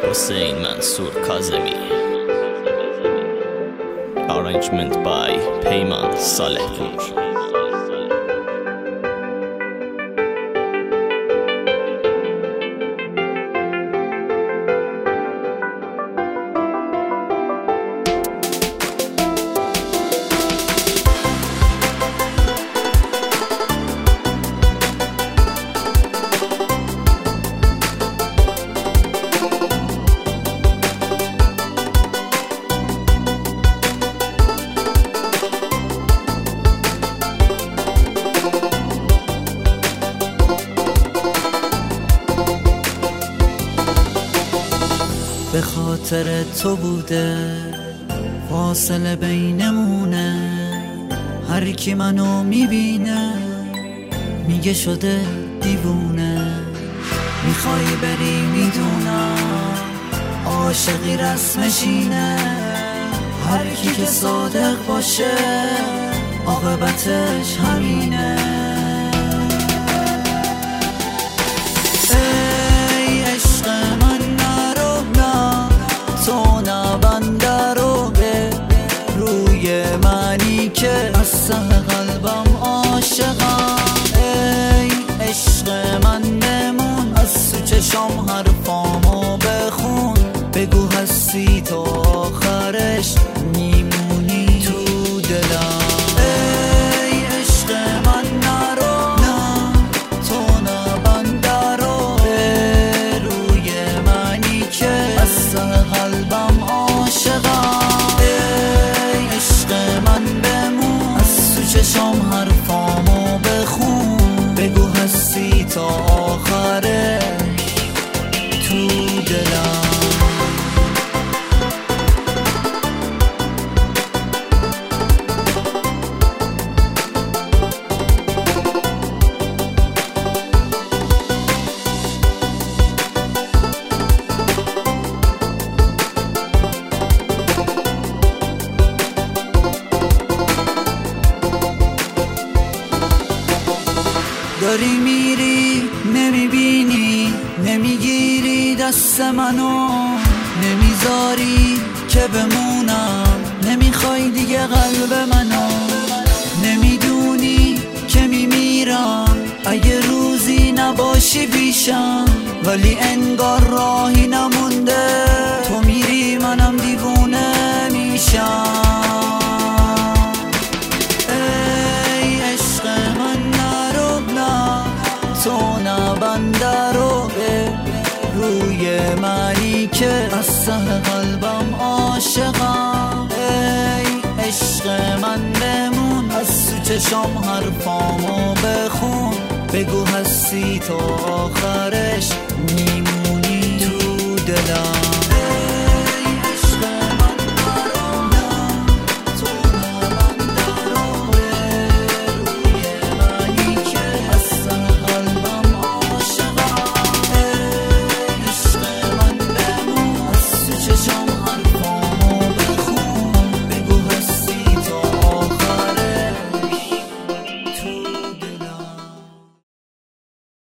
Hussein Mansour Kazemi. Arrangement by Peyman Salehpour. به خاطر تو بوده فاصله بینمونه، هر کی منو میبینه میگه شده دیوونه. میخوای بری میدونم، عاشقی رسمش اینه، هر کی که صادق باشه عاقبتش همینه. ای عشق من تو نبنده رو به روی منی که از ته قلبم عاشقم. ای عشق من بمون، از تو چشام حرفامو بخون، بگو هستی تا آخرش میمونی تو دلم. ای عشق من نرو، نه تو نبنده رو به روی منی که از ته قلبم عاشقم. ای عشق من بمون، از تو چشام حرفامو بخون، بگو هستی تا آخرش تو دلم. داری میری نمیبینی، نمیگیری دست منو، نمیذاری که بمونم، نمیخوای دیگه قلب منو، نمیدونی که میمیرم اگه روزی نباشی پیشم، ولی انگار راهی نمونده، تو میری منم دیوونه میشم. تو نبنده رو به روی منی که از ته قلبم عاشقم. ای عشق من بمون، از تو چشام حرفامو بخون، بگو هستی تا آخرش میمونی تو دلم.